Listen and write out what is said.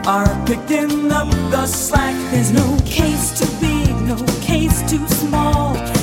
are picking up the slack. There's no case too big, no case too small.